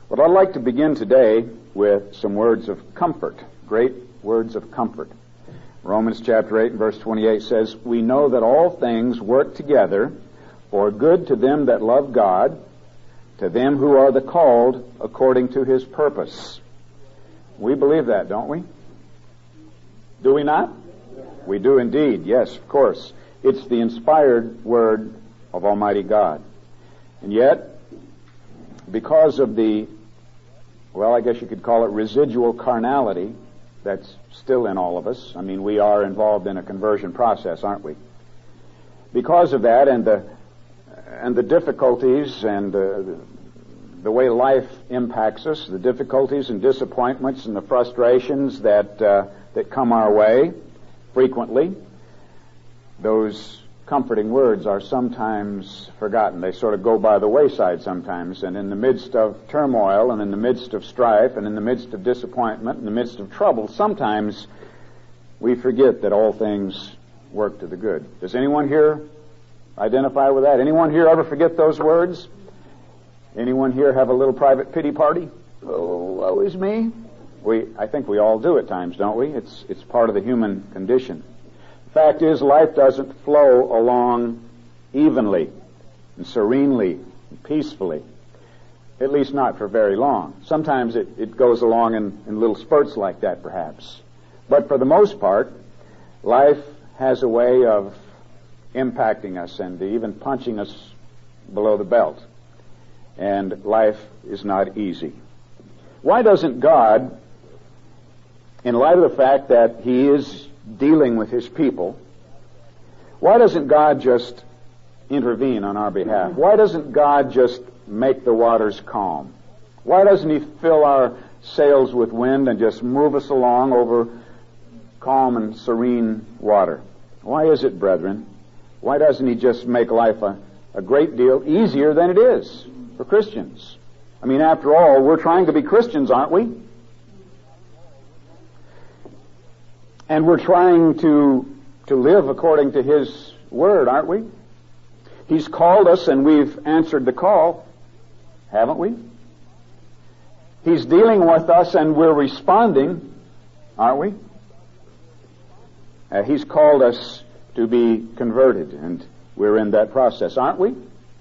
But I'd like to begin today with some words of comfort, great words of comfort. Romans chapter 8 and verse 28 says, "We know that all things work together for good to them that love God, to them who are the called according to His purpose." We believe that, don't we? Do we not? We do indeed, yes, of course. It's the inspired word of Almighty God. And yet, because of the, well, I guess you could call it residual carnality that's still in all of us. I mean, we are involved in a conversion process, aren't we? Because of that and the difficulties and the way life impacts us, the difficulties and disappointments and the frustrations that come our way frequently, those comforting words are sometimes forgotten. They sort of go by the wayside sometimes, and in the midst of turmoil and in the midst of strife and in the midst of disappointment, in the midst of trouble, sometimes we forget that all things work to the good. Does anyone here identify with that? Anyone here ever forget those words? Anyone here have a little private pity party? Oh, woe is me. I think we all do at times, don't we? It's part of the human condition. The fact is, life doesn't flow along evenly and serenely and peacefully, at least not for very long. Sometimes it goes along in little spurts like that, perhaps. But for the most part, life has a way of impacting us and even punching us below the belt. And life is not easy. Why doesn't God, in light of the fact that He is dealing with His people, why doesn't God just intervene on our behalf? Why doesn't God just make the waters calm? Why doesn't He fill our sails with wind and just move us along over calm and serene water? Why is it, brethren? Why doesn't He just make life a great deal easier than it is for Christians? I mean, after all, we're trying to be Christians, aren't we? And we're trying to live according to His Word, aren't we? He's called us and we've answered the call, haven't we? He's dealing with us and we're responding, aren't we? He's called us to be converted, and we're in that process, aren't we?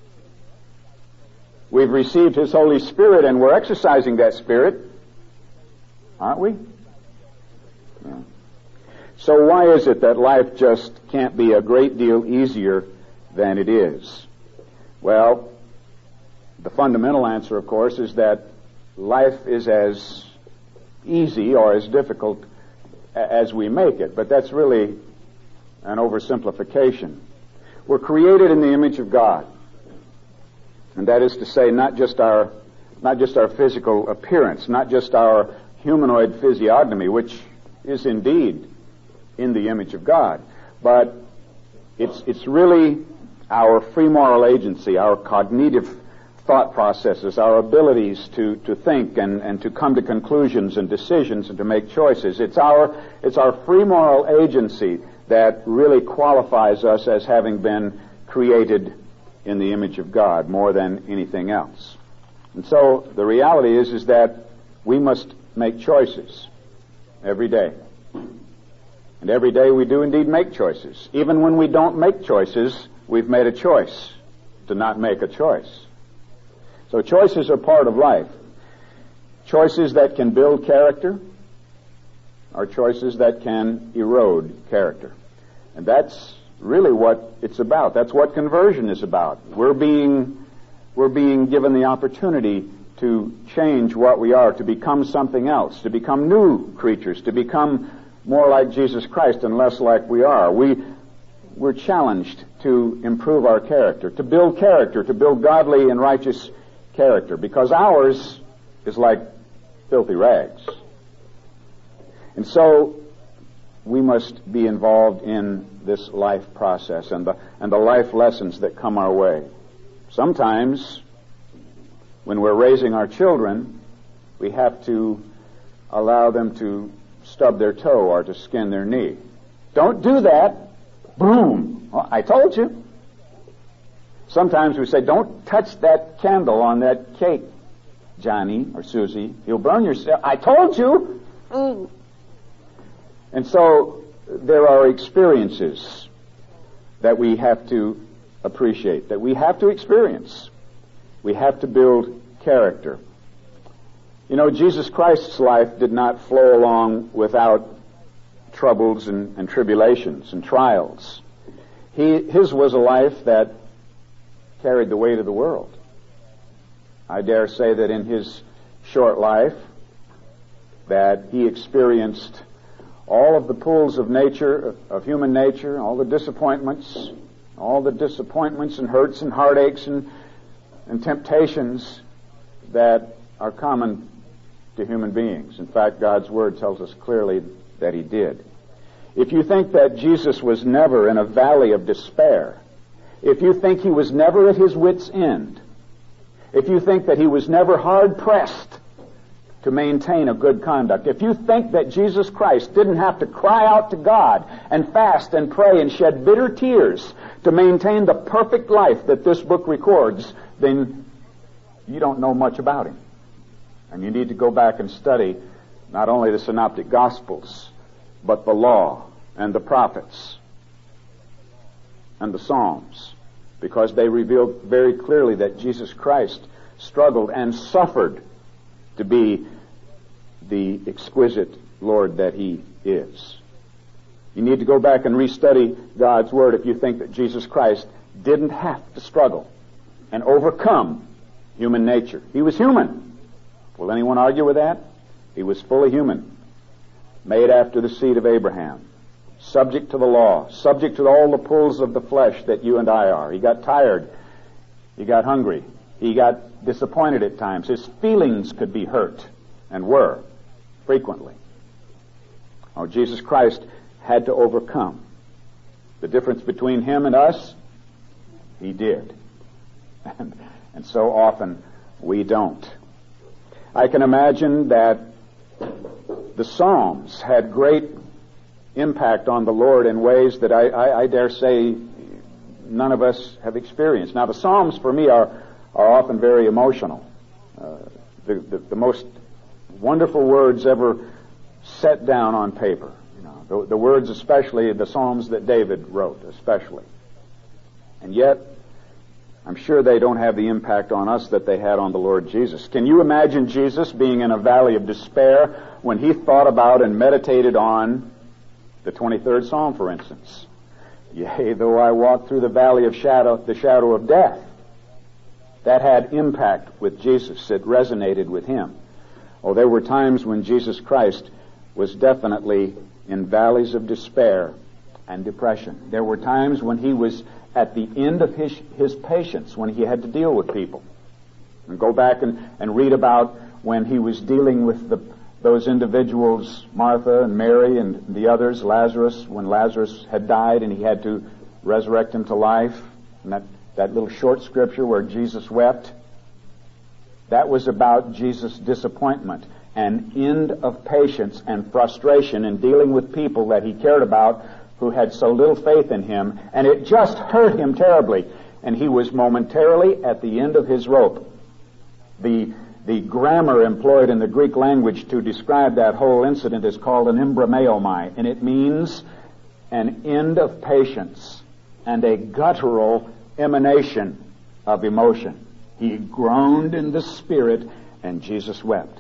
We've received His Holy Spirit and we're exercising that Spirit, aren't we? Yeah. So why is it that life just can't be a great deal easier than it is? Well, the fundamental answer, of course, is that life is as easy or as difficult as we make it. But that's really an oversimplification. We're created in the image of God. And that is to say, not just our physical appearance, not just our humanoid physiognomy, which is indeed in the image of God, but it's really our free moral agency, our cognitive thought processes, our abilities to think and to come to conclusions and decisions and to make choices. It's our free moral agency that really qualifies us as having been created in the image of God more than anything else. And so the reality is that we must make choices every day. And every day we do indeed make choices. Even when we don't make choices, we've made a choice to not make a choice. So choices are part of life. Choices that can build character are choices that can erode character. And that's really what it's about. That's what conversion is about. We're being given the opportunity to change what we are, to become something else, to become new creatures, to become more like Jesus Christ and less like we are. We're challenged to improve our character, to build godly and righteous character, because ours is like filthy rags. And so we must be involved in this life process and the life lessons that come our way. Sometimes, when we're raising our children, we have to allow them to stub their toe or to skin their knee. Don't do that. Boom. Well, I told you. Sometimes we say, don't touch that candle on that cake. Johnny or Susie. You'll burn yourself. I told you! And so there are experiences that we have to appreciate, that we have to experience. We have to build character. You know, Jesus Christ's life did not flow along without troubles and tribulations and trials. His was a life that carried the weight of the world. I dare say that in his short life that he experienced all of the pulls of nature, of human nature, all the disappointments and hurts and heartaches and temptations that are common to human beings. In fact, God's Word tells us clearly that he did. If you think that Jesus was never in a valley of despair, if you think he was never at his wit's end, if you think that he was never hard-pressed to maintain a good conduct, if you think that Jesus Christ didn't have to cry out to God and fast and pray and shed bitter tears to maintain the perfect life that this book records, then you don't know much about him. And you need to go back and study not only the Synoptic Gospels, but the law and the prophets and the Psalms, because they reveal very clearly that Jesus Christ struggled and suffered to be the exquisite Lord that he is. You need to go back and restudy God's Word if you think that Jesus Christ didn't have to struggle and overcome human nature. He was human. Will anyone argue with that? He was fully human, made after the seed of Abraham, subject to the law, subject to all the pulls of the flesh that you and I are. He got tired. He got hungry. He got disappointed at times. His feelings could be hurt, and were, frequently. Oh, Jesus Christ had to overcome. The difference between him and us, he did. And so often we don't. I can imagine that the Psalms had great impact on the Lord in ways that I dare say none of us have experienced. Now, the Psalms for me are often very emotional. The most wonderful words ever set down on paper. You know, the words, especially the Psalms that David wrote, especially. And yet, I'm sure they don't have the impact on us that they had on the Lord Jesus. Can you imagine Jesus being in a valley of despair when he thought about and meditated on the 23rd Psalm, for instance? Yea, though I walk through the valley of the shadow of death. That had impact with Jesus. It resonated with him. Oh, there were times when Jesus Christ was definitely in valleys of despair and depression. There were times when he was at the end of his patience, when he had to deal with people. And go back and read about when he was dealing with those individuals, Martha and Mary and the others, Lazarus, when Lazarus had died and he had to resurrect him to life. And that little short scripture where Jesus wept, that was about Jesus' disappointment and end of patience and frustration in dealing with people that he cared about who had so little faith in him, and it just hurt him terribly, and he was momentarily at the end of his rope. The grammar employed in the Greek language to describe that whole incident is called an embrimaomai, and it means an end of patience and a guttural emanation of emotion. He groaned in the spirit, and Jesus wept.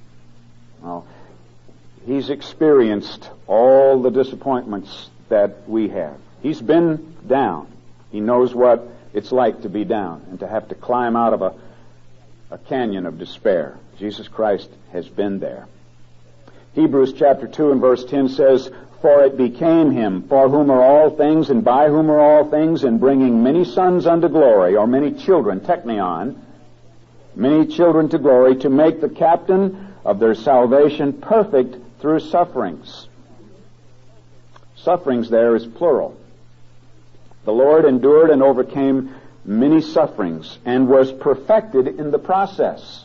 Well, he's experienced all the disappointments that we have. He's been down. He knows what it's like to be down and to have to climb out of a canyon of despair. Jesus Christ has been there. Hebrews chapter 2 and verse 10 says, "For it became him, for whom are all things, and by whom are all things, in bringing many sons unto glory," or many children, teknion, many children to glory, to make the captain of their salvation perfect through sufferings. Sufferings there is plural. The Lord endured and overcame many sufferings and was perfected in the process.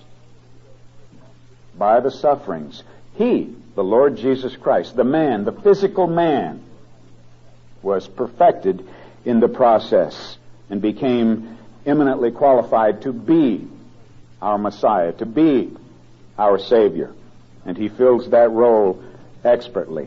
By the sufferings, he, the Lord Jesus Christ, the man, the physical man, was perfected in the process and became eminently qualified to be our Messiah, to be our Savior. And he fills that role expertly.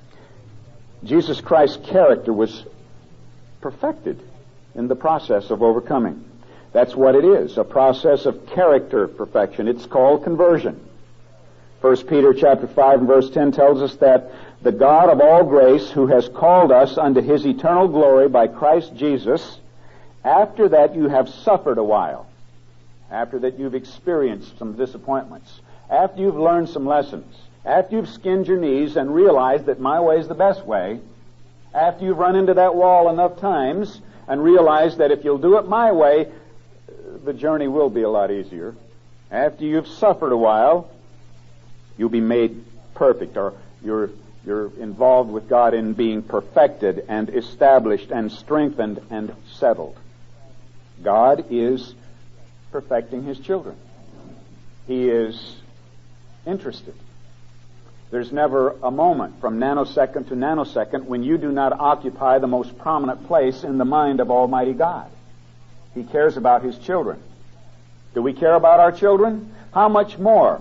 Jesus Christ's character was perfected in the process of overcoming. That's what it is, a process of character perfection. It's called conversion. 1 Peter chapter 5 and verse 10 tells us that the God of all grace, who has called us unto his eternal glory by Christ Jesus, after that you have suffered a while, after that you've experienced some disappointments, after you've learned some lessons, after you've skinned your knees and realized that my way is the best way, after you've run into that wall enough times and realized that if you'll do it my way, the journey will be a lot easier. After you've suffered a while, you'll be made perfect, or you're involved with God in being perfected and established and strengthened and settled. God is perfecting his children. He is interested. There's never a moment from nanosecond to nanosecond when you do not occupy the most prominent place in the mind of Almighty God. He cares about his children. Do we care about our children? How much more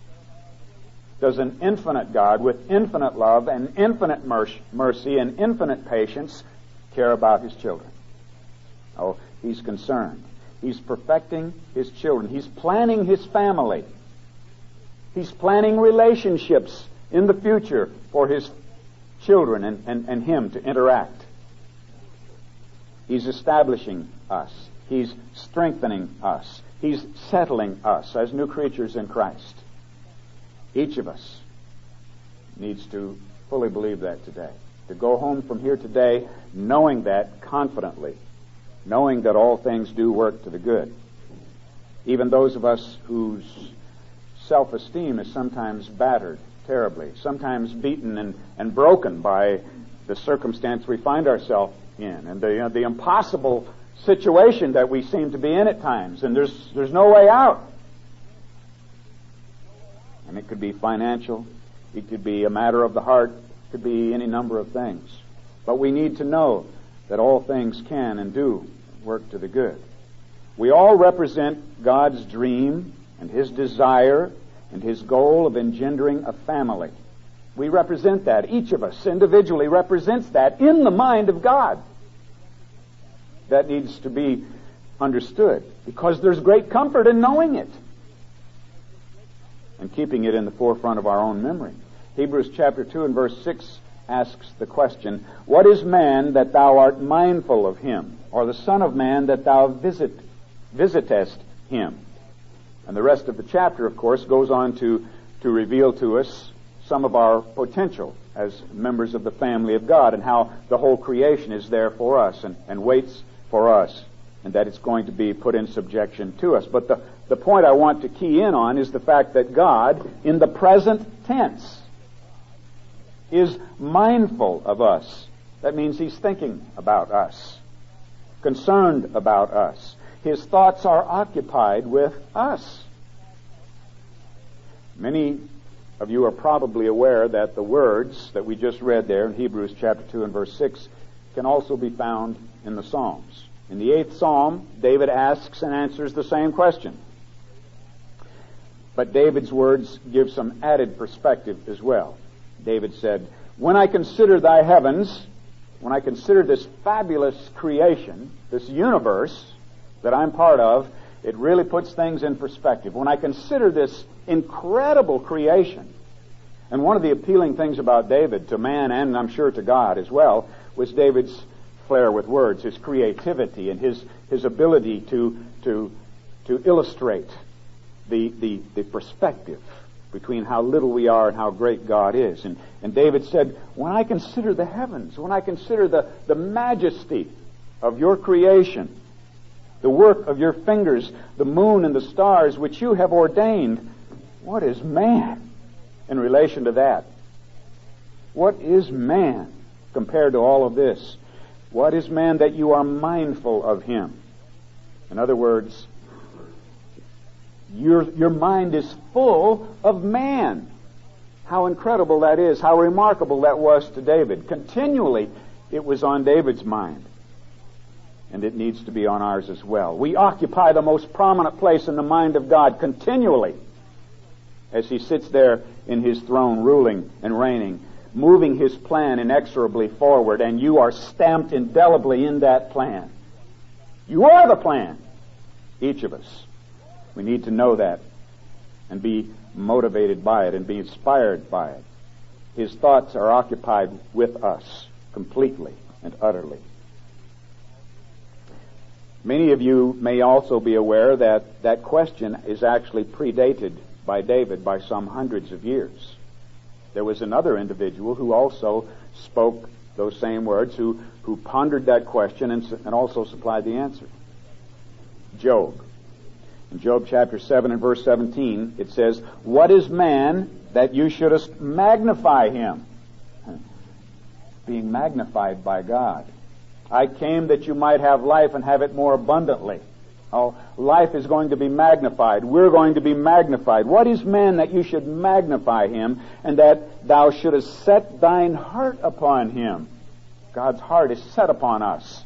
does an infinite God with infinite love and infinite mercy and infinite patience care about his children? Oh, he's concerned. He's perfecting his children. He's planning his family. He's planning relationships in the future for his children and him to interact. He's establishing us. He's strengthening us. He's settling us as new creatures in Christ. Each of us needs to fully believe that today. To go home from here today knowing that confidently, knowing that all things do work to the good. Even those of us whose self-esteem is sometimes battered terribly, sometimes beaten and broken by the circumstance we find ourselves in, and the impossible situation that we seem to be in at times, and there's no way out. And it could be financial, it could be a matter of the heart, it could be any number of things. But we need to know that all things can and do work to the good. We all represent God's dream and his desire and his goal of engendering a family. We represent that. Each of us individually represents that in the mind of God. That needs to be understood because there's great comfort in knowing it and keeping it in the forefront of our own memory. Hebrews chapter 2 and verse 6 asks the question, what is man that thou art mindful of him, or the son of man that thou visitest him? And the rest of the chapter, of course, goes on to reveal to us some of our potential as members of the family of God and how the whole creation is there for us and waits for us, and that it's going to be put in subjection to us. But the point I want to key in on is the fact that God, in the present tense, is mindful of us. That means he's thinking about us, concerned about us. His thoughts are occupied with us. Many of you are probably aware that the words that we just read there in Hebrews chapter 2 and verse 6 can also be found in the Psalms. In the 8th Psalm, David asks and answers the same question. But David's words give some added perspective as well. David said, when I consider thy heavens, when I consider this fabulous creation, this universe that I'm part of, it really puts things in perspective. When I consider this incredible creation, and one of the appealing things about David to man, and I'm sure to God as well, was David's flair with words, his creativity, and his ability to illustrate the perspective between how little we are and how great God is. And David said, when I consider the heavens, when I consider the majesty of your creation, the work of your fingers, the moon and the stars which you have ordained, what is man in relation to that? What is man compared to all of this? What is man that you are mindful of him? In other words, your mind is full of man. How incredible that is. How remarkable that was to David. Continually, it was on David's mind. And it needs to be on ours as well. We occupy the most prominent place in the mind of God continually as He sits there in His throne, ruling and reigning, moving His plan inexorably forward, and you are stamped indelibly in that plan. You are the plan, each of us. We need to know that and be motivated by it and be inspired by it. His thoughts are occupied with us completely and utterly. Many of you may also be aware that that question is actually predated by David by some hundreds of years. There was another individual who also spoke those same words, who pondered that question and also supplied the answer. Job. In Job chapter 7 and verse 17, it says, "What is man that you shouldest magnify him?" Being magnified by God. I came that you might have life and have it more abundantly. Oh, life is going to be magnified. We're going to be magnified. What is man that you should magnify him, and that thou shouldest set thine heart upon him? God's heart is set upon us.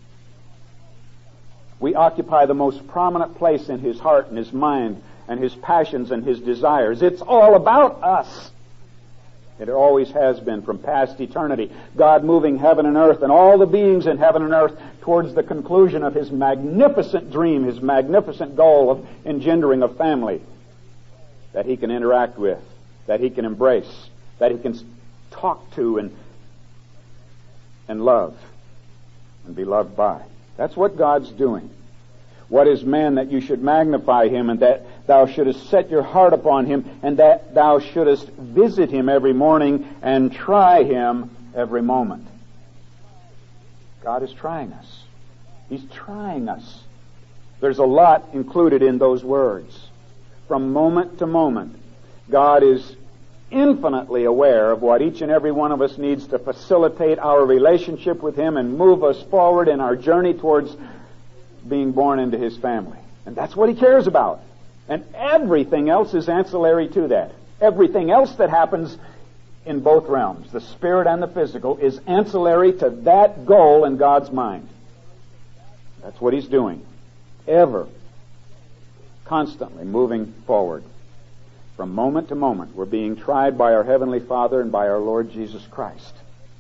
We occupy the most prominent place in His heart and His mind and His passions and His desires. It's all about us. It always has been from past eternity. God moving heaven and earth and all the beings in heaven and earth towards the conclusion of His magnificent dream, His magnificent goal of engendering a family that He can interact with, that He can embrace, that He can talk to and love and be loved by. That's what God's doing. What is man that you should magnify him, and that thou shouldest set your heart upon him, and that thou shouldest visit him every morning and try him every moment? God is trying us. He's trying us. There's a lot included in those words. From moment to moment, God is infinitely aware of what each and every one of us needs to facilitate our relationship with Him and move us forward in our journey towards being born into His family. And that's what He cares about. And everything else is ancillary to that. Everything else that happens in both realms, the spirit and the physical, is ancillary to that goal in God's mind. That's what He's doing. Ever. Constantly moving forward. From moment to moment, we're being tried by our Heavenly Father and by our Lord Jesus Christ.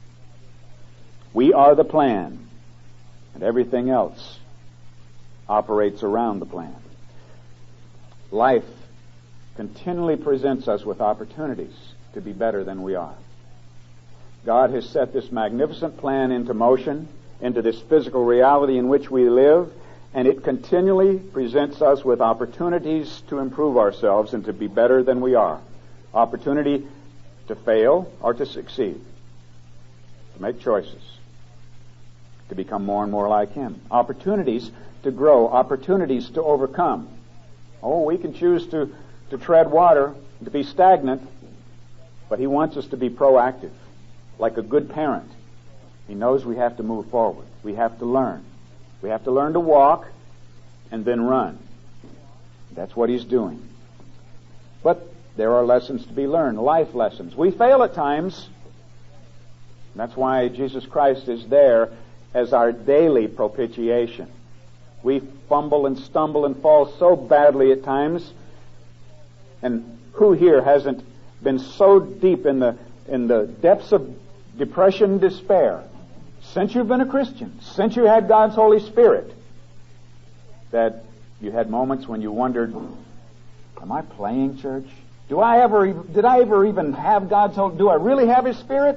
We are the plan, and everything else operates around the plan. Life continually presents us with opportunities to be better than we are. God has set this magnificent plan into motion, into this physical reality in which we live, and it continually presents us with opportunities to improve ourselves and to be better than we are. Opportunity to fail or to succeed. To make choices. To become more and more like Him. Opportunities to grow. Opportunities to overcome. Oh, we can choose to tread water, to be stagnant, but He wants us to be proactive. Like a good parent. He knows we have to move forward. We have to learn. We have to learn to walk and then run. That's what He's doing. But there are lessons to be learned, life lessons. We fail at times. That's why Jesus Christ is there as our daily propitiation. We fumble and stumble and fall so badly at times. And who here hasn't been so deep in the depths of depression and despair since you've been a Christian, since you had God's Holy Spirit, that you had moments when you wondered, am I playing church? Did I ever even have God's Holy? Do I really have His Spirit?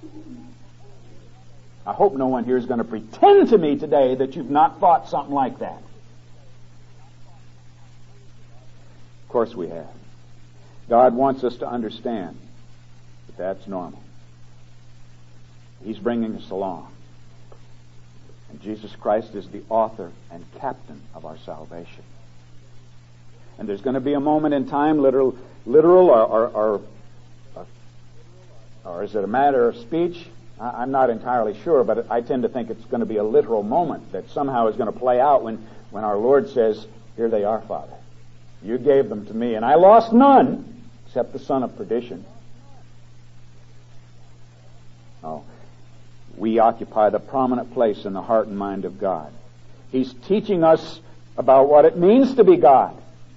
I hope no one here is going to pretend to me today that you've not thought something like that. Of course we have. God wants us to understand that that's normal. He's bringing us along. And Jesus Christ is the author and captain of our salvation. And there's going to be a moment in time, literal or is it a matter of speech? I'm not entirely sure, but I tend to think it's going to be a literal moment that somehow is going to play out when our Lord says, "Here they are, Father. You gave them to me, and I lost none except the son of perdition." Oh, we occupy the prominent place in the heart and mind of God. He's teaching us about what it means to be God.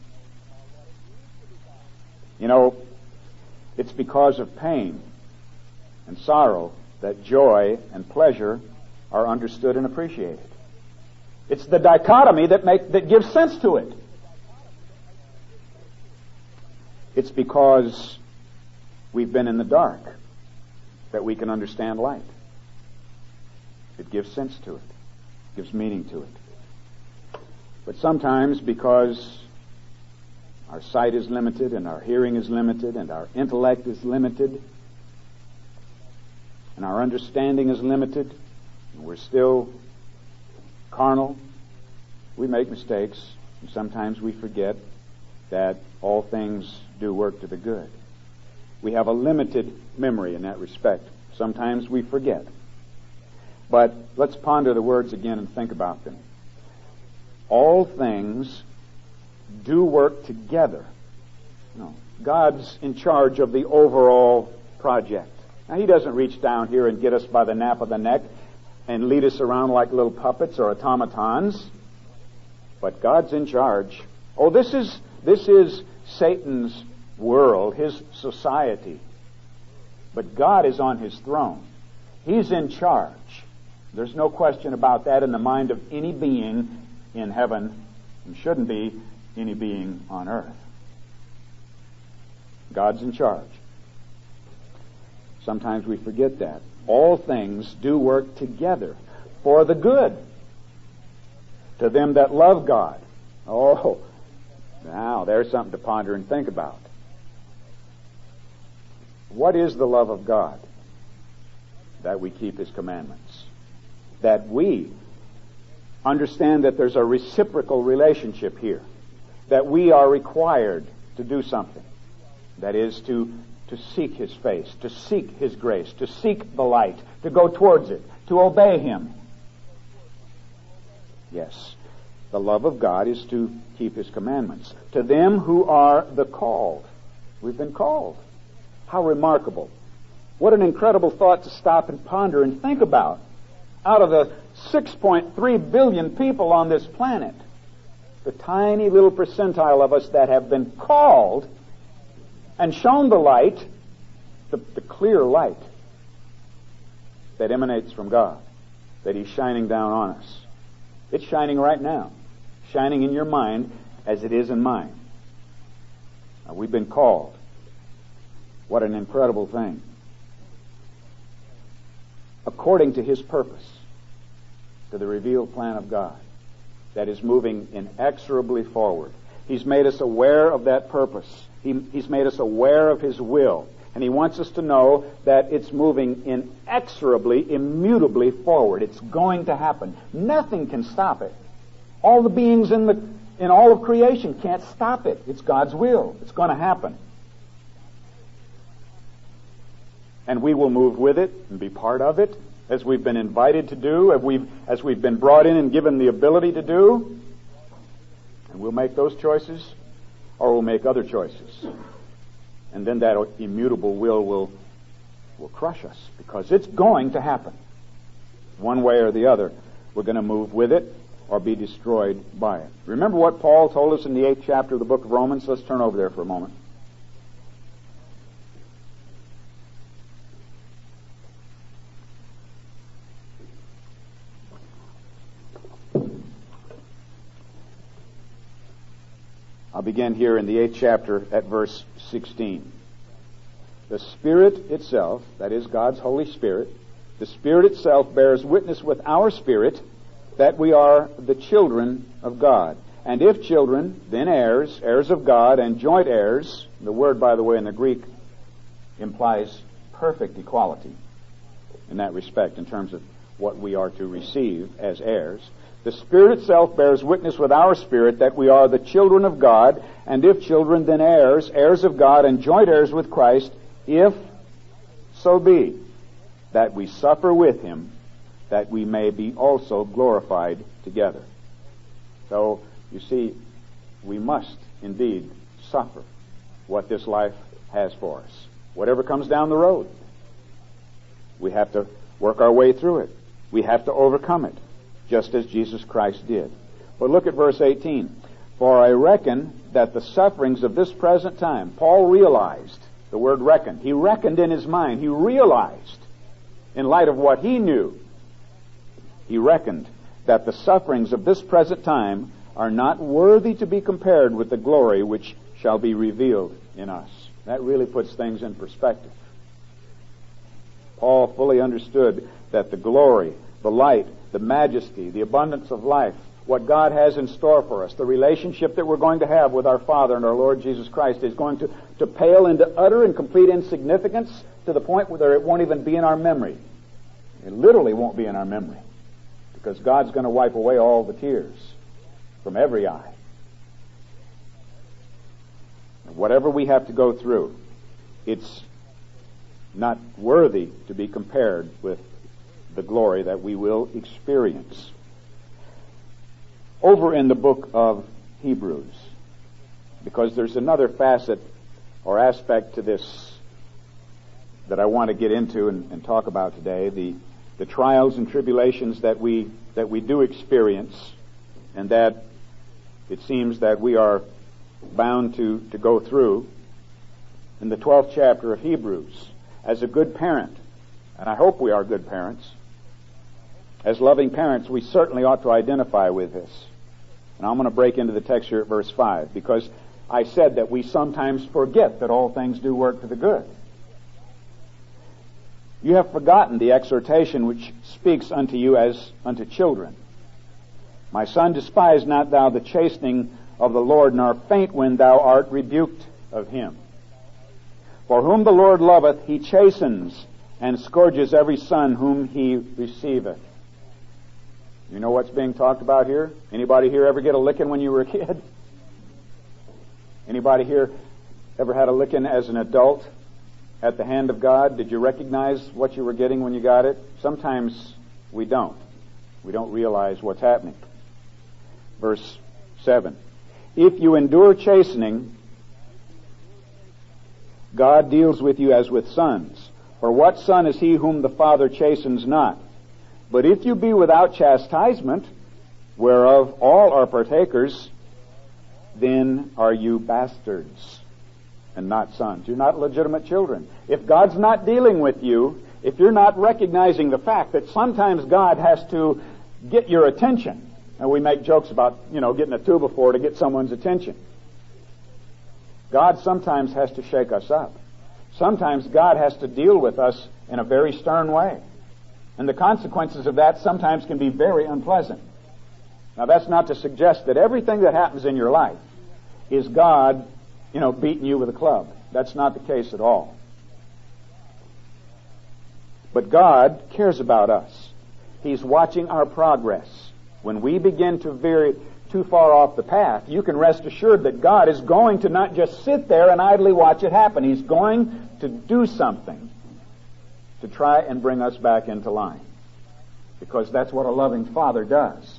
You know, it's because of pain and sorrow that joy and pleasure are understood and appreciated. It's the dichotomy that gives sense to it. It's because we've been in the dark that we can understand light. It gives sense to it, gives meaning to it. But sometimes, because our sight is limited and our hearing is limited and our intellect is limited and our understanding is limited and we're still carnal, we make mistakes, and sometimes we forget that all things do work to the good. We have a limited memory in that respect. Sometimes we forget. But let's ponder the words again and think about them. All things do work together. No, God's in charge of the overall project. Now, He doesn't reach down here and get us by the nape of the neck and lead us around like little puppets or automatons. But God's in charge. Oh, this is Satan's world, his society. But God is on His throne. He's in charge. There's no question about that in the mind of any being in heaven, and shouldn't be any being on earth. God's in charge. Sometimes we forget that. All things do work together for the good to them that love God. Oh, now there's something to ponder and think about. What is the love of God? That we keep His commandments. That we understand that there's a reciprocal relationship here. That we are required to do something. That is to seek His face, to seek His grace, to seek the light, to go towards it, to obey Him. Yes, the love of God is to keep His commandments. To them who are the called. We've been called. How remarkable. What an incredible thought to stop and ponder and think about. Out of the 6.3 billion people on this planet, the tiny little percentile of us that have been called and shown the light, the clear light that emanates from God, that He's shining down on us. It's shining right now, shining in your mind as it is in mine. Now, we've been called. What an incredible thing. According to His purpose, to the revealed plan of God that is moving inexorably forward. He's made us aware of that purpose. He's made us aware of His will. And He wants us to know that it's moving inexorably, immutably forward. It's going to happen. Nothing can stop it. All the beings in all of creation can't stop it. It's God's will. It's going to happen. And we will move with it and be part of it, as we've been invited to do, as we've been brought in and given the ability to do. And we'll make those choices, or we'll make other choices. And then that immutable will crush us, because it's going to happen. One way or the other, we're going to move with it or be destroyed by it. Remember what Paul told us in the 8th chapter of the book of Romans? Let's turn over there for a moment. I'll begin here in the 8th chapter at verse 16. The Spirit itself, that is God's Holy Spirit, the Spirit itself bears witness with our spirit that we are the children of God. And if children, then heirs, heirs of God, and joint heirs. The word, by the way, in the Greek implies perfect equality in that respect, in terms of what we are to receive as heirs. The Spirit itself bears witness with our spirit that we are the children of God, and if children, then heirs, heirs of God, and joint heirs with Christ, if so be that we suffer with Him, that we may be also glorified together. So, you see, we must indeed suffer what this life has for us. Whatever comes down the road, we have to work our way through it. We have to overcome it. just as Jesus Christ did. But look at verse 18. For I reckon that the sufferings of this present time, Paul realized, the word reckoned, he reckoned in his mind, he realized, in light of what he knew, he reckoned that the sufferings of this present time are not worthy to be compared with the glory which shall be revealed in us. That really puts things in perspective. Paul fully understood that the glory, the light, the majesty, the abundance of life, what God has in store for us, the relationship that we're going to have with our Father and our Lord Jesus Christ is going to pale into utter and complete insignificance to the point where it won't even be in our memory. It literally won't be in our memory, because God's going to wipe away all the tears from every eye. And whatever we have to go through, it's not worthy to be compared with the glory that we will experience. Over in the book of Hebrews, because there's another facet or aspect to this that I want to get into and talk about today, the trials and tribulations that we do experience, and that it seems that we are bound to go through. In the 12th chapter of Hebrews, as a good parent, and I hope we are good parents, as loving parents, we certainly ought to identify with this. And I'm going to break into the text here at verse 5, because I said that we sometimes forget that all things do work to the good. You have forgotten the exhortation which speaks unto you as unto children. My son, despise not thou the chastening of the Lord, nor faint when thou art rebuked of him. For whom the Lord loveth, he chastens, and scourges every son whom he receiveth. You know what's being talked about here? Anybody here ever get a licking when you were a kid? Anybody here ever had a licking as an adult at the hand of God? Did you recognize what you were getting when you got it? Sometimes we don't. We don't realize what's happening. Verse 7. If you endure chastening, God deals with you as with sons. For what son is he whom the Father chastens not? But if you be without chastisement, whereof all are partakers, then are you bastards and not sons. You're not legitimate children. If God's not dealing with you, if you're not recognizing the fact that sometimes God has to get your attention, and we make jokes about, getting a 2x4 to get someone's attention. God sometimes has to shake us up. Sometimes God has to deal with us in a very stern way. And the consequences of that sometimes can be very unpleasant. Now, that's not to suggest that everything that happens in your life is God, beating you with a club. That's not the case at all. But God cares about us. He's watching our progress. When we begin to veer too far off the path, you can rest assured that God is going to not just sit there and idly watch it happen. He's going to do something to try and bring us back into line. Because that's what a loving Father does.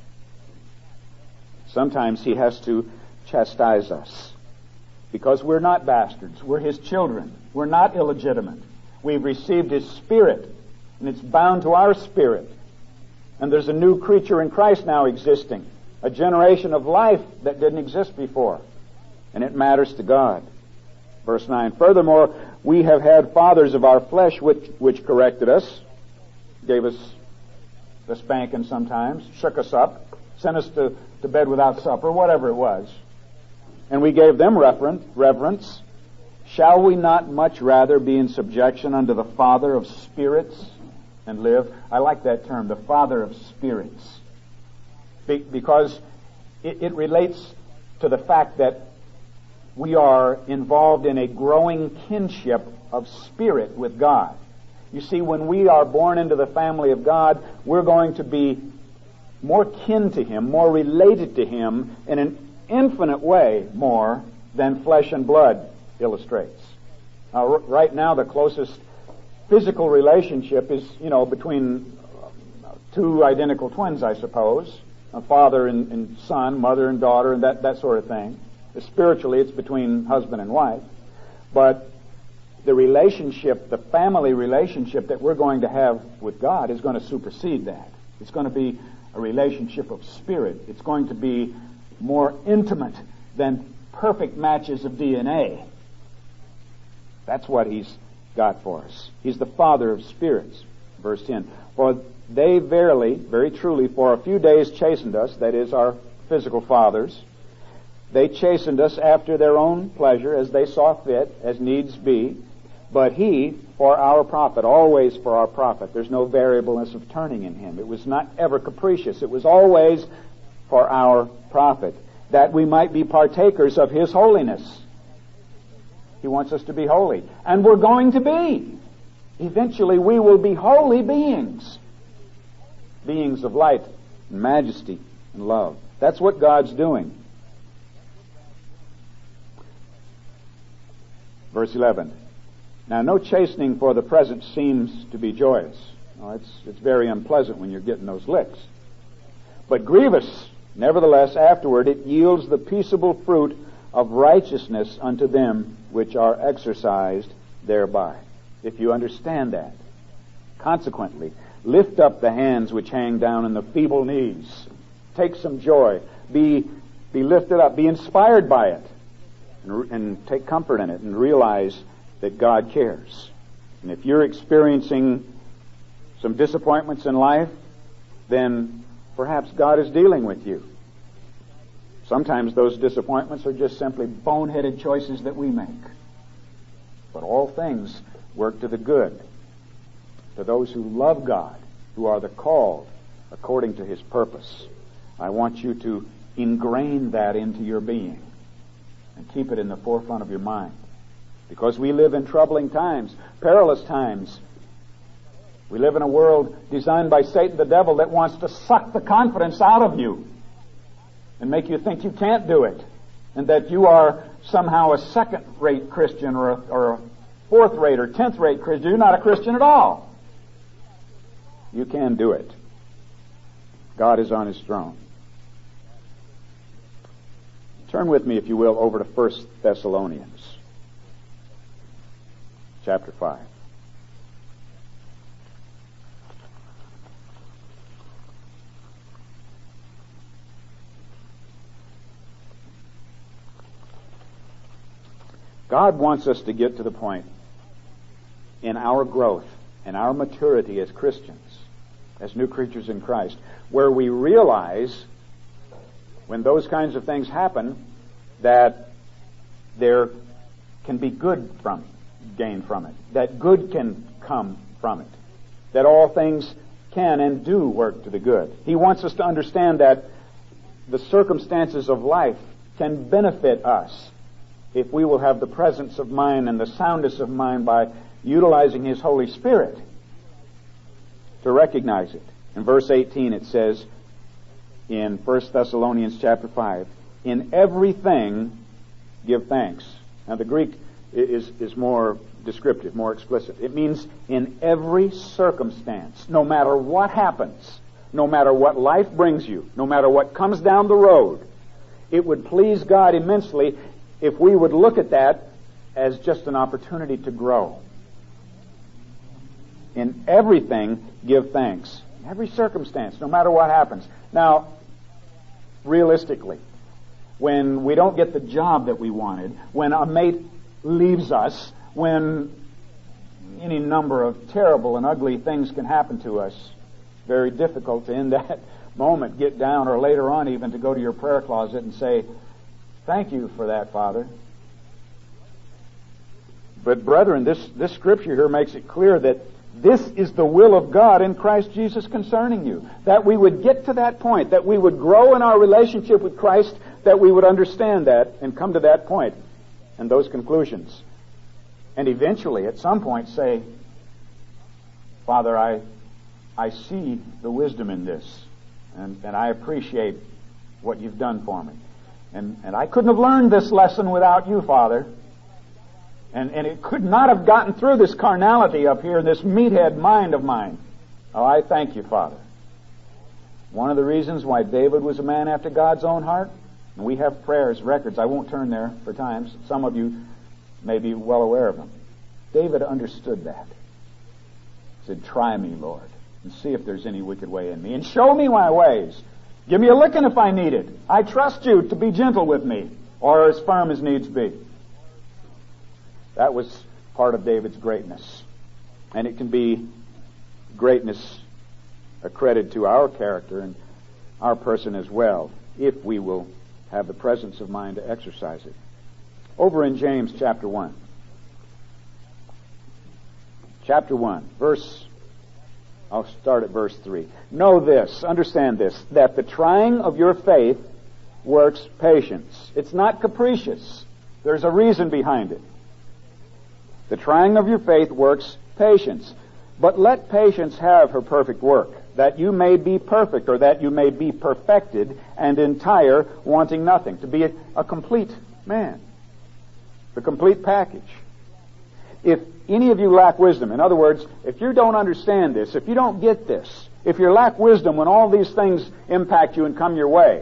Sometimes He has to chastise us. Because we're not bastards. We're His children. We're not illegitimate. We've received His Spirit, and it's bound to our spirit. And there's a new creature in Christ now existing. A generation of life that didn't exist before. And it matters to God. Verse 9, furthermore, we have had fathers of our flesh which corrected us, gave us the spanking sometimes, shook us up, sent us to bed without supper, whatever it was. And we gave them reverence. Shall we not much rather be in subjection unto the Father of spirits and live? I like that term, the Father of spirits. Because it relates to the fact that we are involved in a growing kinship of spirit with God. You see, when we are born into the family of God, we're going to be more kin to Him, more related to Him in an infinite way more than flesh and blood illustrates. Now, right now, the closest physical relationship is, between two identical twins, I suppose. A father and son, mother and daughter, and that sort of thing. Spiritually, it's between husband and wife. But the relationship, the family relationship that we're going to have with God is going to supersede that. It's going to be a relationship of spirit. It's going to be more intimate than perfect matches of DNA. That's what He's got for us. He's the Father of spirits. Verse 10. For they verily, very truly, for a few days chastened us, that is, our physical fathers. They chastened us after their own pleasure, as they saw fit, as needs be. But He, for our profit, always for our profit. There's no variableness of turning in Him. It was not ever capricious. It was always for our profit, that we might be partakers of His holiness. He wants us to be holy. And we're going to be. Eventually we will be holy beings. Beings of light and majesty and love. That's what God's doing. Verse 11. Now, no chastening for the present seems to be joyous. No, it's very unpleasant when you're getting those licks. But grievous, nevertheless, afterward it yields the peaceable fruit of righteousness unto them which are exercised thereby. If you understand that. Consequently, lift up the hands which hang down and the feeble knees. Take some joy. Be lifted up. Be inspired by it. And take comfort in it and realize that God cares. And if you're experiencing some disappointments in life, then perhaps God is dealing with you. Sometimes those disappointments are just simply boneheaded choices that we make. But all things work to the good, to those who love God, who are the called according to His purpose. I want you to ingrain that into your being and keep it in the forefront of your mind. Because we live in troubling times, perilous times. We live in a world designed by Satan the devil that wants to suck the confidence out of you and make you think you can't do it, and that you are somehow a second-rate Christian or a fourth-rate or tenth-rate Christian. You're not a Christian at all. You can do it. God is on His throne. Turn with me, if you will, over to 1 Thessalonians, chapter 5. God wants us to get to the point in our growth and our maturity as Christians, as new creatures in Christ, where we realize when those kinds of things happen that there can be good gained from it, that good can come from it, that all things can and do work to the good. He wants us to understand that the circumstances of life can benefit us if we will have the presence of mind and the soundness of mind by utilizing His Holy Spirit to recognize it. In verse 18 it says in 1 Thessalonians chapter 5, in everything give thanks. Now the Greek is more descriptive, more explicit. It means in every circumstance, no matter what happens, no matter what life brings you, no matter what comes down the road, it would please God immensely if we would look at that as just an opportunity to grow. In everything, give thanks. In every circumstance, no matter what happens. Now, realistically, when we don't get the job that we wanted, when a mate leaves us, when any number of terrible and ugly things can happen to us, very difficult to in that moment get down, or later on even to go to your prayer closet and say, thank you for that, Father. But brethren, this scripture here makes it clear that this is the will of God in Christ Jesus concerning you. That we would get to that point, that we would grow in our relationship with Christ, that we would understand that and come to that point and those conclusions. And eventually, at some point, say, Father, I see the wisdom in this, and I appreciate what you've done for me. And I couldn't have learned this lesson without you, Father. And it could not have gotten through this carnality up here, this meathead mind of mine. Oh, I thank you, Father. One of the reasons why David was a man after God's own heart, and we have prayers, records, I won't turn there for times. Some of you may be well aware of them. David understood that. He said, try me, Lord. and see if there's any wicked way in me, and show me my ways. Give me a licking if I need it. I trust you to be gentle with me, or as firm as needs be. That was part of David's greatness. And it can be greatness accredited to our character and our person as well, if we will have the presence of mind to exercise it. Over in James chapter 1. Chapter 1, I'll start at verse 3. Know this, understand this, that the trying of your faith works patience. It's not capricious. There's a reason behind it. The trying of your faith works patience. But let patience have her perfect work, that you may be perfect, or that you may be perfected and entire, wanting nothing. To be a complete man. The complete package. If any of you lack wisdom, in other words, if you don't understand this, if you don't get this, if you lack wisdom when all these things impact you and come your way,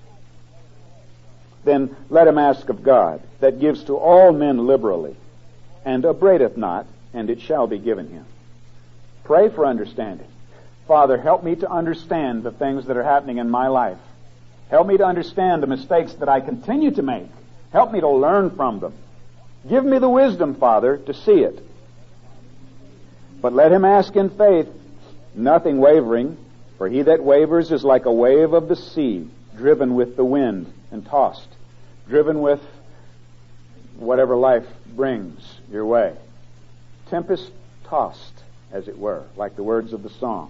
then let him ask of God, that gives to all men liberally, and upbraideth not, and it shall be given him. Pray for understanding. Father, help me to understand the things that are happening in my life. Help me to understand the mistakes that I continue to make. Help me to learn from them. Give me the wisdom, Father, to see it. But let him ask in faith, nothing wavering, for he that wavers is like a wave of the sea, driven with the wind and tossed, driven with whatever life brings your way. Tempest tossed, as it were, like the words of the song.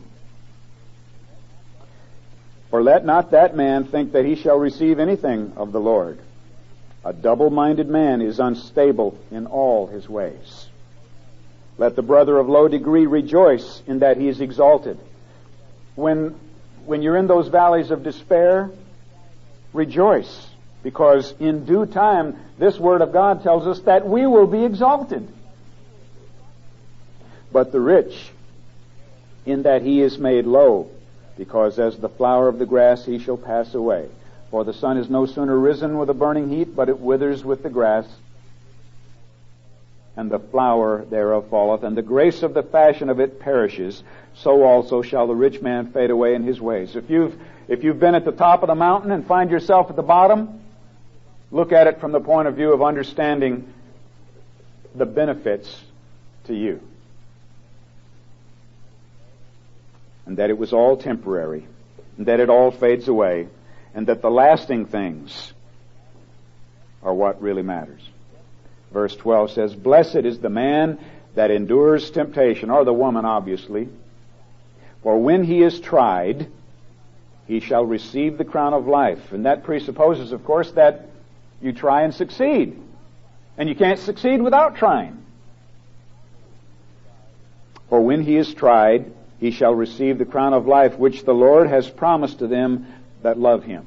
For let not that man think that he shall receive anything of the Lord. A double-minded man is unstable in all his ways. Let the brother of low degree rejoice in that he is exalted. When you're in those valleys of despair, rejoice, because in due time, this word of God tells us that we will be exalted. But the rich, in that he is made low, because as the flower of the grass he shall pass away. For the sun is no sooner risen with a burning heat, but it withers with the grass, and the flower thereof falleth, and the grace of the fashion of it perishes. So also shall the rich man fade away in his ways. If you've been at the top of the mountain and find yourself at the bottom, look at it from the point of view of understanding the benefits to you. And that it was all temporary, and that it all fades away, and that the lasting things are what really matters. Verse 12 says, Blessed is the man that endures temptation, or the woman, obviously. For when he is tried, he shall receive the crown of life. And that presupposes, of course, that you try and succeed. And you can't succeed without trying. For when he is tried, he shall receive the crown of life, which the Lord has promised to them that love him.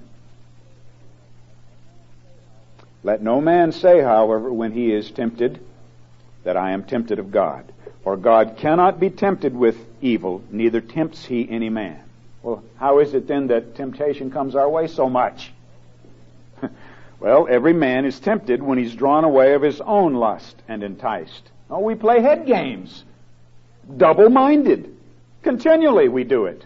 Let no man say, however, when he is tempted, that I am tempted of God. For God cannot be tempted with evil, neither tempts he any man. Well, how is it then that temptation comes our way so much? Well, every man is tempted when he's drawn away of his own lust and enticed. Oh, we play head games. Double-minded. Continually we do it.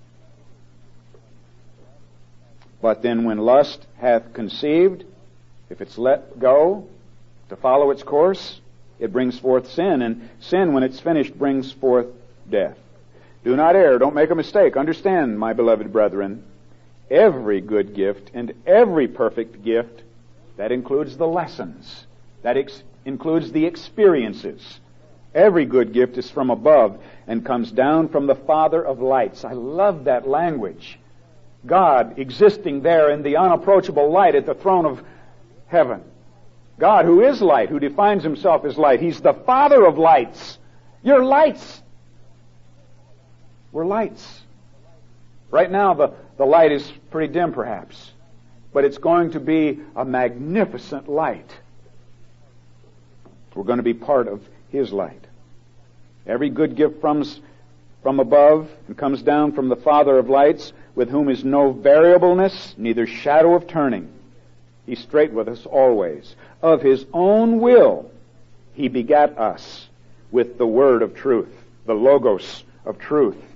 But then when lust hath conceived, if it's let go to follow its course, it brings forth sin. And sin, when it's finished, brings forth death. Do not err. Don't make a mistake. Understand, my beloved brethren, every good gift and every perfect gift, that includes the lessons, that includes the experiences. Every good gift is from above and comes down from the Father of lights. I love that language. God existing there in the unapproachable light at the throne of heaven. God, who is light, who defines himself as light. He's the Father of lights. You're lights. We're lights. Right now, the light is pretty dim, perhaps. But it's going to be a magnificent light. We're going to be part of his light. Every good gift comes from above and comes down from the Father of lights, with whom is no variableness, neither shadow of turning. He's straight with us always. Of his own will he begat us with the word of truth, the logos of truth,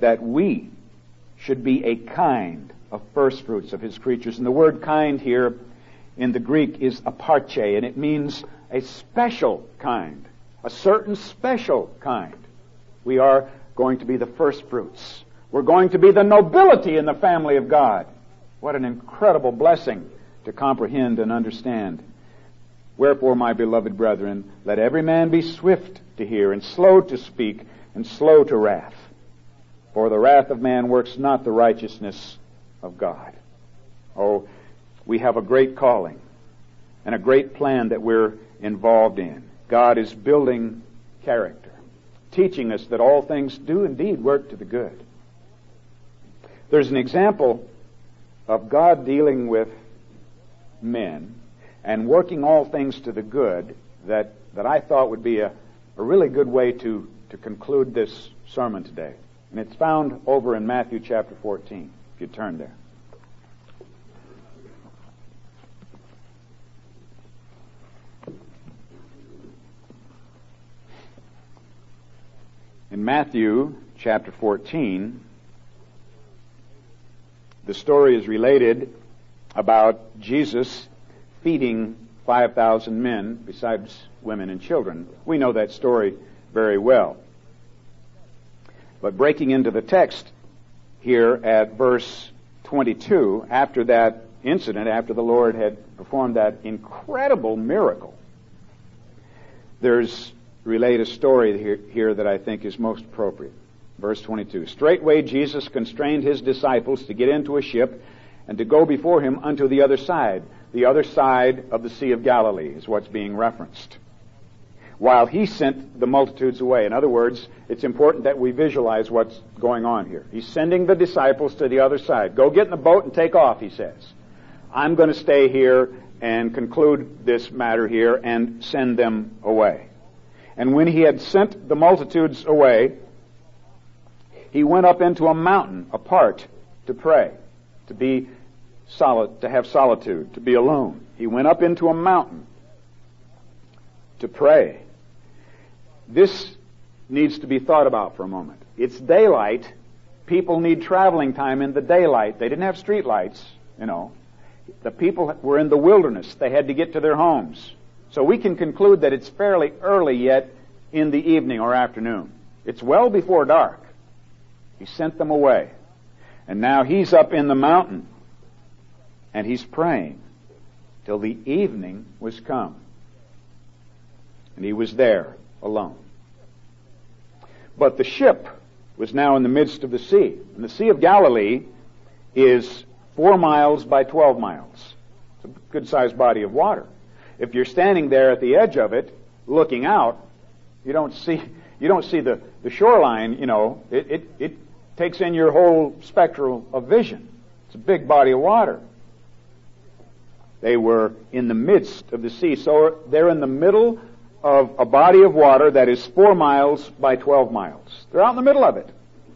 that we should be a kind of first fruits of His creatures. And the word kind here in the Greek is aparche, and it means a special kind, a certain special kind. We are going to be the first fruits. We're going to be the nobility in the family of God. What an incredible blessing to comprehend and understand. Wherefore, my beloved brethren, let every man be swift to hear, and slow to speak, and slow to wrath. For the wrath of man works not the righteousness of God. Oh, we have a great calling and a great plan that we're involved in. God is building character, teaching us that all things do indeed work to the good. There's an example of God dealing with men and working all things to the good that I thought would be a really good way to conclude this sermon today. And it's found over in Matthew chapter 14, if you turn there. In Matthew chapter 14, the story is related about Jesus feeding 5,000 men besides women and children. We know that story very well. But breaking into the text here at verse 22, after that incident, after the Lord had performed that incredible miracle, there's related a story here that I think is most appropriate. Verse 22, straightway Jesus constrained His disciples to get into a ship and to go before Him unto the other side. The other side of the Sea of Galilee is what's being referenced, while He sent the multitudes away. In other words, it's important that we visualize what's going on here. He's sending the disciples to the other side. Go get in the boat and take off, He says. I'm going to stay here and conclude this matter here and send them away. And when He had sent the multitudes away, He went up into a mountain apart to pray, to be solid, to have solitude, to be alone. He went up into a mountain to pray. This needs to be thought about for a moment. It's daylight. People need traveling time in the daylight. They didn't have street lights, you know. The people were in the wilderness. They had to get to their homes. So we can conclude that it's fairly early yet in the evening or afternoon. It's well before dark. He sent them away. And now He's up in the mountain. And He's praying till the evening was come. And He was there alone. But the ship was now in the midst of the sea. And the Sea of Galilee is 4 miles by 12 miles. It's a good-sized body of water. If you're standing there at the edge of it, looking out, you don't see the shoreline, you know. It takes in your whole spectrum of vision. It's a big body of water. They were in the midst of the sea. So they're in the middle of a body of water that is 4 miles by 12 miles. They're out in the middle of it.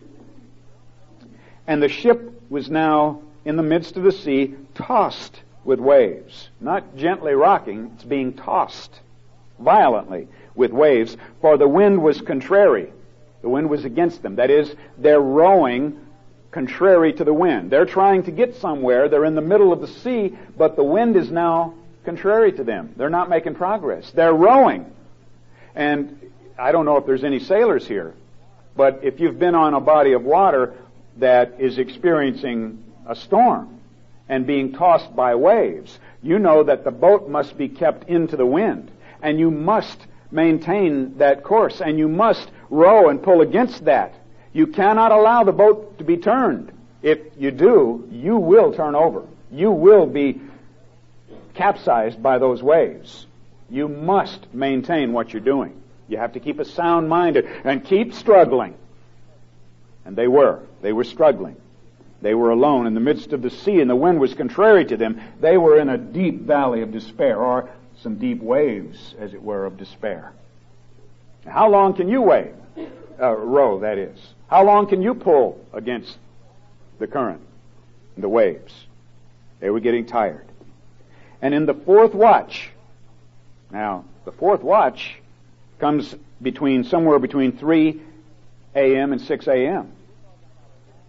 And the ship was now in the midst of the sea, tossed with waves. Not gently rocking, it's being tossed violently with waves, for the wind was contrary. The wind was against them. That is, they're rowing contrary to the wind. They're trying to get somewhere. They're in the middle of the sea, but the wind is now contrary to them. They're not making progress. They're rowing. And I don't know if there's any sailors here, but if you've been on a body of water that is experiencing a storm and being tossed by waves, you know that the boat must be kept into the wind, and you must maintain that course, and you must row and pull against that. You cannot allow the boat to be turned. If you do, you will turn over. You will be capsized by those waves. You must maintain what you're doing. You have to keep a sound mind and keep struggling. And they were struggling. They were alone in the midst of the sea, and the wind was contrary to them. They were in a deep valley of despair, or some deep waves, as it were, of despair. How long can you row, that is? How long can you pull against the current and the waves? They were getting tired. And in the fourth watch, now, the fourth watch comes somewhere between 3 a.m. and 6 a.m.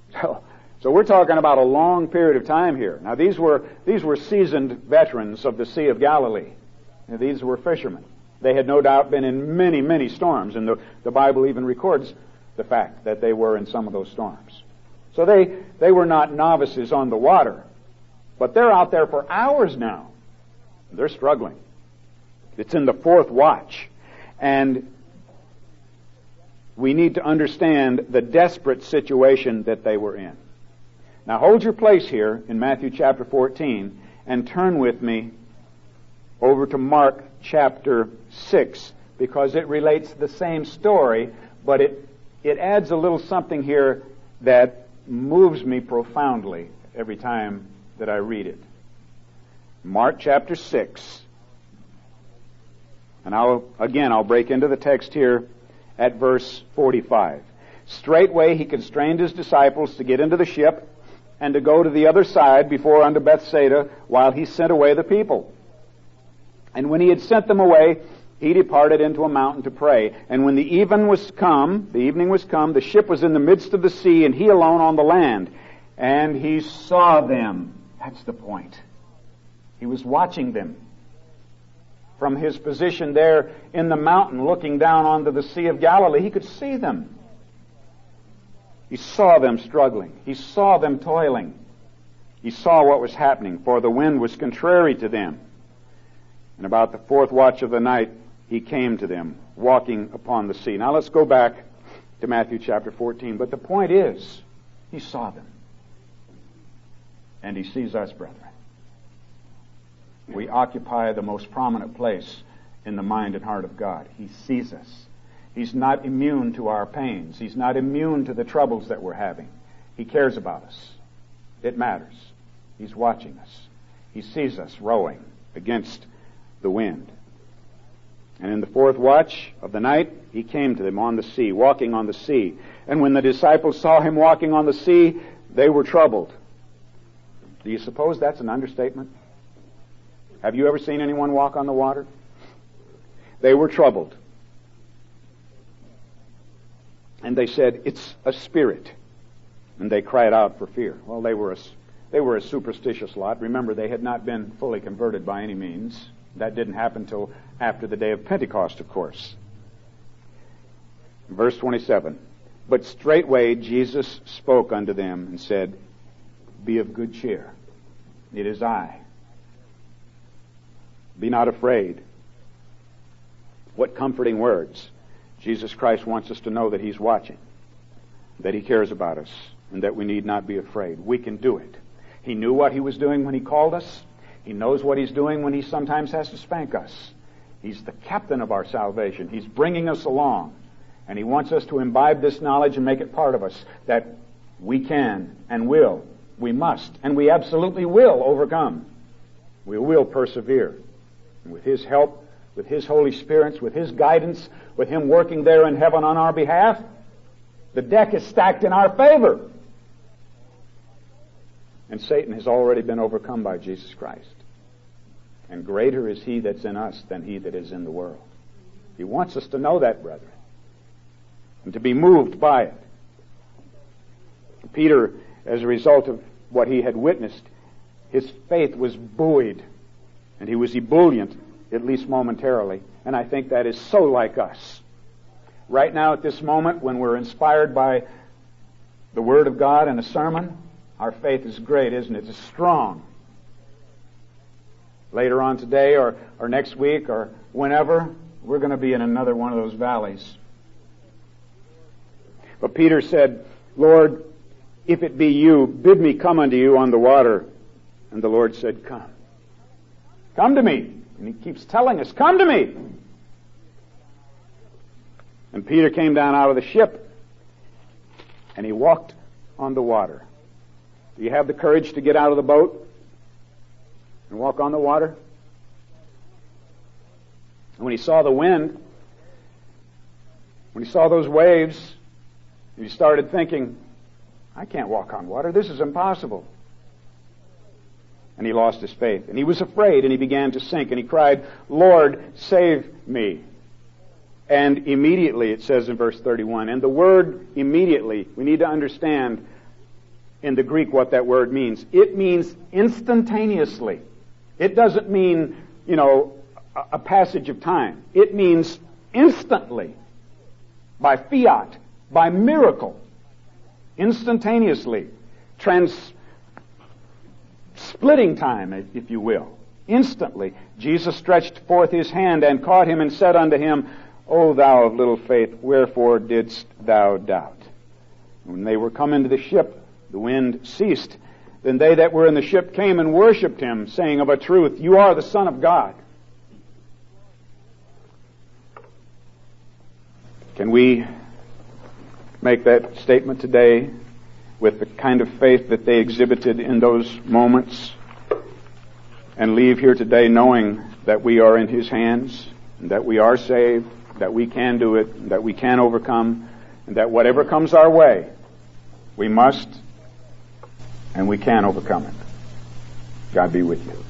So we're talking about a long period of time here. Now these were seasoned veterans of the Sea of Galilee. These were fishermen. They had no doubt been in many, many storms, and the Bible even records the fact that they were in some of those storms. So they were not novices on the water, but they're out there for hours now. They're struggling. It's in the fourth watch, and we need to understand the desperate situation that they were in. Now hold your place here in Matthew chapter 14 and turn with me over to Mark chapter 6, because it relates the same story, but it adds a little something here that moves me profoundly every time that I read it. Mark chapter 6. And I'll break into the text here at verse 45. Straightway he constrained his disciples to get into the ship and to go to the other side before unto Bethsaida, while he sent away the people. And when he had sent them away, he departed into a mountain to pray. And when the evening was come, the ship was in the midst of the sea, and he alone on the land. And he saw them. That's the point. He was watching them. From his position there in the mountain, looking down onto the Sea of Galilee, he could see them. He saw them struggling. He saw them toiling. He saw what was happening, for the wind was contrary to them. And about the fourth watch of the night, he came to them, walking upon the sea. Now let's go back to Matthew chapter 14. But the point is, he saw them. And he sees us, brethren. We occupy the most prominent place in the mind and heart of God. He sees us. He's not immune to our pains. He's not immune to the troubles that we're having. He cares about us. It matters. He's watching us. He sees us rowing against the wind. And in the fourth watch of the night, he came to them on the sea, walking on the sea. And when the disciples saw him walking on the sea, they were troubled. Do you suppose that's an understatement? Have you ever seen anyone walk on the water? They were troubled. And they said, "It's a spirit." And they cried out for fear. Well, they were a superstitious lot. Remember, they had not been fully converted by any means. That didn't happen till after the day of Pentecost, of course. Verse 27. But straightway Jesus spoke unto them and said, "Be of good cheer. It is I. Be not afraid." What comforting words. Jesus Christ wants us to know that he's watching, that he cares about us, and that we need not be afraid. We can do it. He knew what he was doing when he called us. He knows what he's doing when he sometimes has to spank us. He's the captain of our salvation. He's bringing us along. And he wants us to imbibe this knowledge and make it part of us, that we can and will, we must, and we absolutely will overcome. We will persevere. And with his help, with his Holy Spirit, with his guidance, with him working there in heaven on our behalf, the deck is stacked in our favor. And Satan has already been overcome by Jesus Christ. And greater is he that's in us than he that is in the world. He wants us to know that, brethren, and to be moved by it. Peter, as a result of what he had witnessed, his faith was buoyed, and he was ebullient, at least momentarily. And I think that is so like us. Right now, at this moment, when we're inspired by the Word of God and a sermon, our faith is great, isn't it? It's strong. Later on today or next week or whenever, we're going to be in another one of those valleys. But Peter said, "Lord, if it be you, bid me come unto you on the water." And the Lord said, "Come. Come to me." And he keeps telling us, "Come to me." And Peter came down out of the ship and he walked on the water. Do you have the courage to get out of the boat and walk on the water? And when he saw the wind, when he saw those waves, he started thinking, "I can't walk on water. This is impossible." And he lost his faith. And he was afraid, and he began to sink. And he cried, "Lord, save me." And immediately, it says in verse 31, and the word immediately, we need to understand in the Greek what that word means. It means instantaneously. It doesn't mean, a passage of time. It means instantly, by fiat, by miracle, instantaneously, splitting time, if you will. Instantly, Jesus stretched forth his hand and caught him and said unto him, O thou of little faith, wherefore didst thou doubt? When they were come into the ship, the wind ceased. Then they that were in the ship came and worshipped him, saying, Of a truth, you are the Son of God. Can we make that statement today with the kind of faith that they exhibited in those moments, and leave here today knowing that we are in his hands, and that we are saved, that we can do it, and that we can overcome, and that whatever comes our way, we must and we can overcome it? God be with you.